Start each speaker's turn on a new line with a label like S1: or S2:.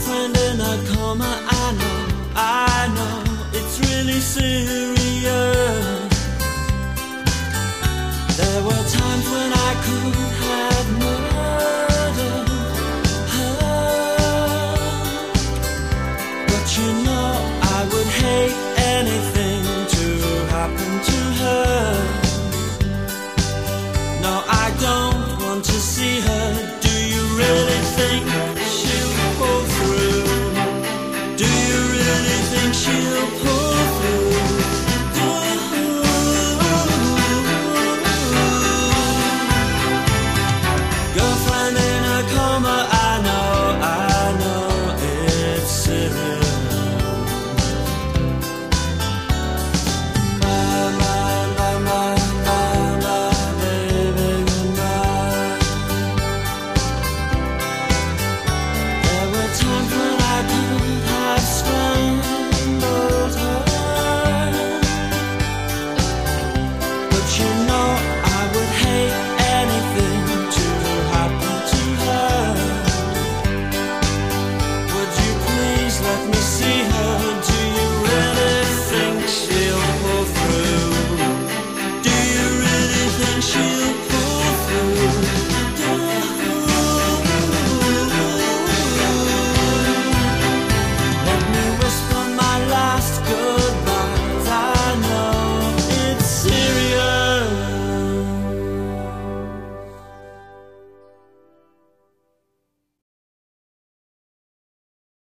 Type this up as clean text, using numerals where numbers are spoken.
S1: boyfriend in a coma. I know, it's really serious. There were times when I could have murdered her, but you know I would hate anything to happen to her. No, I don't want to see her. Do you really think she'll pull through? Do you really think she'll pull through? Girlfriend